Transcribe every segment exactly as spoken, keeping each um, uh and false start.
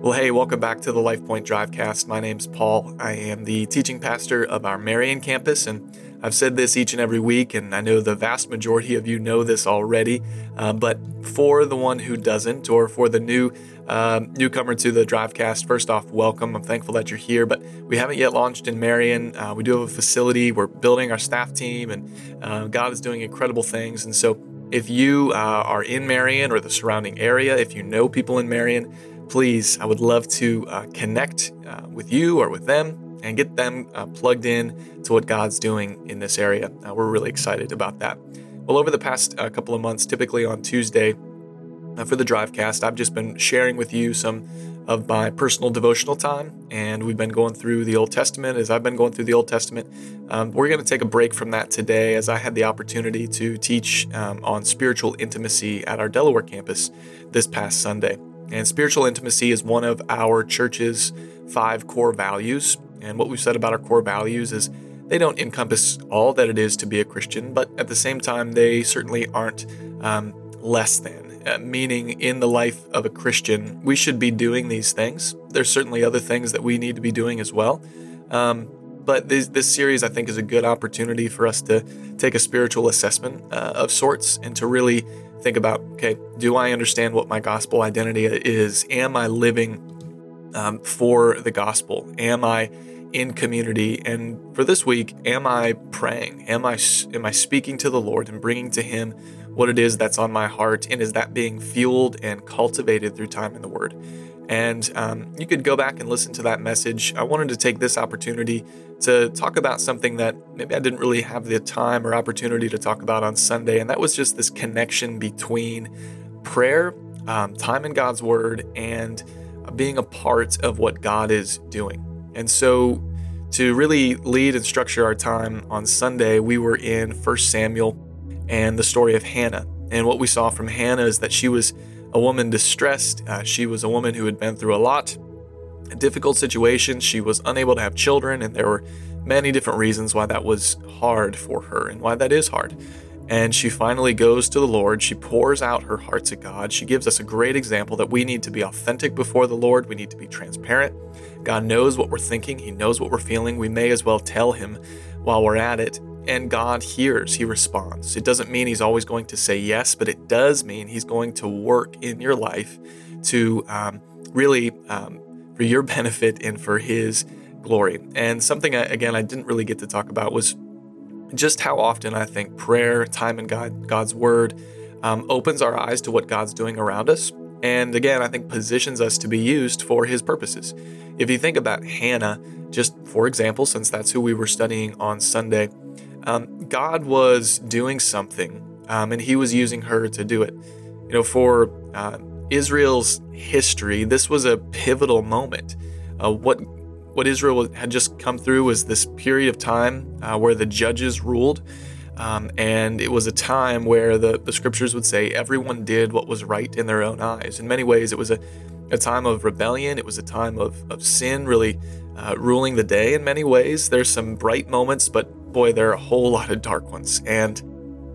Well, hey, welcome back to the LifePoint Drivecast. My name's Paul. I am the teaching pastor of our Marion campus, and I've said this each and every week, and I know the vast majority of you know this already, uh, but for the one who doesn't, or for the new uh, newcomer to the Drivecast, first off, welcome. I'm thankful that you're here, but we haven't yet launched in Marion. Uh, we do have a facility. We're building our staff team, and uh, God is doing incredible things, and so if you uh, are in Marion or the surrounding area, if you know people in Marion, please, I would love to uh, connect uh, with you or with them and get them uh, plugged in to what God's doing in this area. Uh, we're really excited about that. Well, over the past uh, couple of months, typically on Tuesday uh, for the Drivecast, I've just been sharing with you some of my personal devotional time, and we've been going through the Old Testament. As I've been going through the Old Testament, um, we're going to take a break from that today, as I had the opportunity to teach um, on spiritual intimacy at our Delaware campus this past Sunday. And spiritual intimacy is one of our church's five core values. And what we've said about our core values is they don't encompass all that it is to be a Christian, but at the same time, they certainly aren't um, less than. Uh, meaning, in the life of a Christian, we should be doing these things. There's certainly other things that we need to be doing as well. Um, but this, this series, I think, is a good opportunity for us to take a spiritual assessment uh, of sorts and to really think about, okay, do I understand what my gospel identity is? Am I living um, for the gospel? Am I in community? And for this week, am I praying? Am I am I speaking to the Lord and bringing to Him what it is that's on my heart? And is that being fueled and cultivated through time in the Word? And um, you could go back and listen to that message. I wanted to take this opportunity to talk about something that maybe I didn't really have the time or opportunity to talk about on Sunday, and that was just this connection between prayer, um, time in God's Word, and being a part of what God is doing. And so to really lead and structure our time on Sunday, we were in First Samuel and the story of Hannah. And what we saw from Hannah is that she was a woman distressed. Uh, she was a woman who had been through a lot, a difficult situation. She was unable to have children, and there were many different reasons why that was hard for her and why that is hard. And she finally goes to the Lord. She pours out her heart to God. She gives us a great example that we need to be authentic before the Lord. We need to be transparent. God knows what we're thinking. He knows what we're feeling. We may as well tell Him while we're at it. And God hears, He responds. It doesn't mean He's always going to say yes, but it does mean He's going to work in your life to um, really, um, for your benefit and for His glory. And something, I, again, I didn't really get to talk about was just how often I think prayer, time in God, God's Word, um, opens our eyes to what God's doing around us. And again, I think positions us to be used for His purposes. If you think about Hannah, just for example, since that's who we were studying on Sunday, Um, God was doing something, um, and He was using her to do it. You know, for uh, Israel's history, this was a pivotal moment. Uh, what what Israel had just come through was this period of time uh, where the judges ruled, um, and it was a time where the, the scriptures would say everyone did what was right in their own eyes. In many ways, it was a, a time of rebellion. It was a time of, of sin really uh, ruling the day in many ways. There's some bright moments, but boy, there are a whole lot of dark ones. And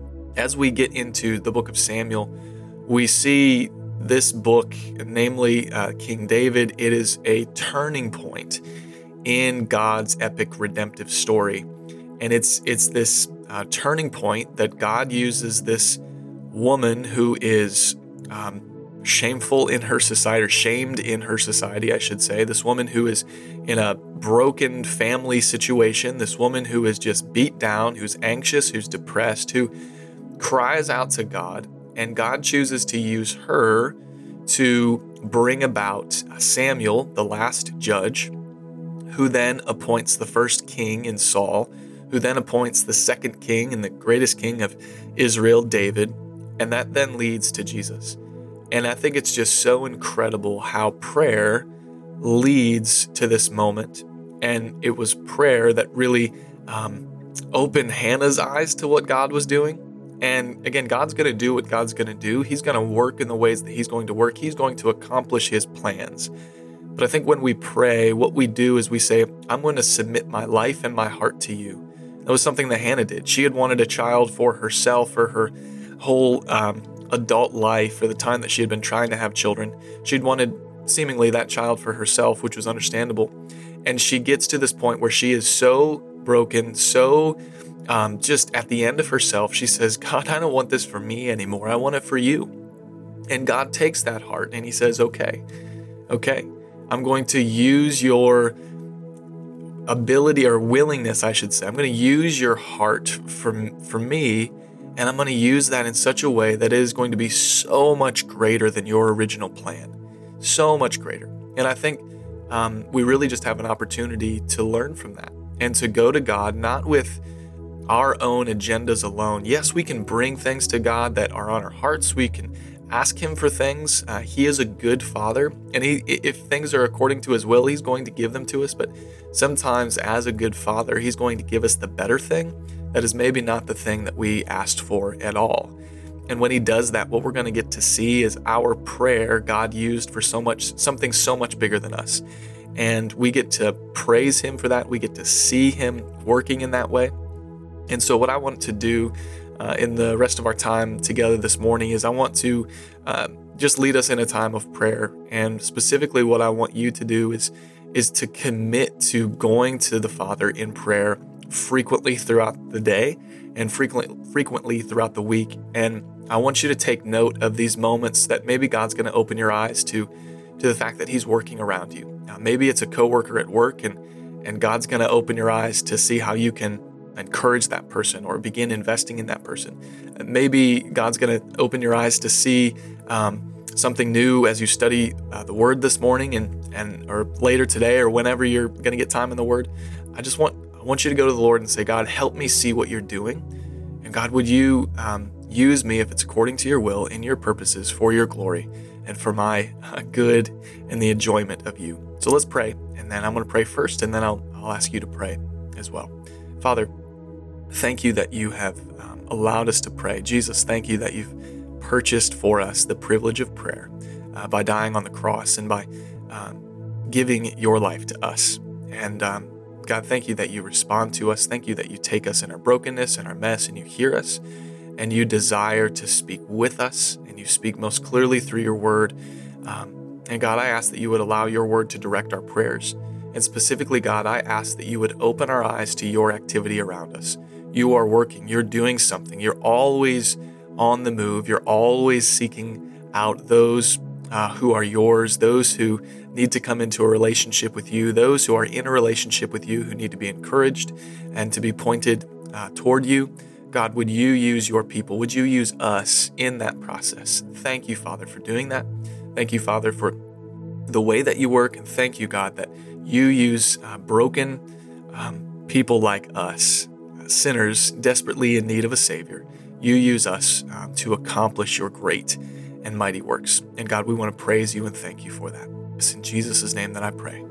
as we get into the book of Samuel, we see this book, namely uh, King David. It is a turning point in God's epic redemptive story. And it's it's this uh, turning point that God uses this woman who is um, shameful in her society, or shamed in her society, I should say. This woman who is in a broken family situation, this woman who is just beat down, who's anxious, who's depressed, who cries out to God, and God chooses to use her to bring about Samuel, the last judge, who then appoints the first king in Saul, who then appoints the second king and the greatest king of Israel, David, and that then leads to Jesus. And I think it's just so incredible how prayer leads to this moment. And it was prayer that really um, opened Hannah's eyes to what God was doing. And again, God's going to do what God's going to do. He's going to work in the ways that He's going to work. He's going to accomplish His plans. But I think when we pray, what we do is we say, I'm going to submit my life and my heart to You. That was something that Hannah did. She had wanted a child for herself, for her whole um, adult life, for the time that she had been trying to have children. She'd wanted seemingly that child for herself, which was understandable. And she gets to this point where she is so broken, so um, just at the end of herself. She says, God, I don't want this for me anymore. I want it for you. And God takes that heart and he says, okay, okay, I'm going to use your ability or willingness, I should say. I'm going to use your heart for, for me, and I'm going to use that in such a way that it is going to be so much greater than your original plan. So much greater. And I think um, we really just have an opportunity to learn from that and to go to God, not with our own agendas alone. Yes, we can bring things to God that are on our hearts. We can ask him for things. Uh, he is a good father, and he, if things are according to his will, he's going to give them to us. But sometimes as a good father, he's going to give us the better thing that is maybe not the thing that we asked for at all. And when he does that, what we're going to get to see is our prayer God used for so much, something so much bigger than us. And we get to praise him for that. We get to see him working in that way. And so what I want to do uh, in the rest of our time together this morning is I want to uh, just lead us in a time of prayer. And specifically what I want you to do is, is to commit to going to the Father in prayer frequently throughout the day and frequently, frequently throughout the week. And I want you to take note of these moments that maybe God's going to open your eyes to, to the fact that he's working around you. Now, maybe it's a coworker at work, and, and God's going to open your eyes to see how you can encourage that person or begin investing in that person. Maybe God's going to open your eyes to see um, something new as you study uh, the Word this morning and, and or later today or whenever you're going to get time in the Word. I just want I want you to go to the Lord and say, God, help me see what you're doing. And God, would you um, use me if it's according to your will and your purposes for your glory and for my uh, good and the enjoyment of you. So let's pray. And then I'm going to pray first, and then I'll, I'll ask you to pray as well. Father, thank you that you have um, allowed us to pray. Jesus, thank you that you've purchased for us the privilege of prayer uh, by dying on the cross and by um, giving your life to us. And um, God, thank you that you respond to us. Thank you that you take us in our brokenness and our mess, and you hear us, and you desire to speak with us, and you speak most clearly through your word. Um, and God, I ask that you would allow your word to direct our prayers. And specifically, God, I ask that you would open our eyes to your activity around us. You are working. You're doing something. You're always on the move. You're always seeking out those uh, who are yours, those who need to come into a relationship with you, those who are in a relationship with you who need to be encouraged and to be pointed uh, toward you. God, would you use your people? Would you use us in that process? Thank you, Father, for doing that. Thank you, Father, for the way that you work. And thank you, God, that you use uh, broken um, people like us, sinners desperately in need of a Savior. You use us um, to accomplish your great and mighty works. And God, we want to praise you and thank you for that. It's in Jesus' name that I pray.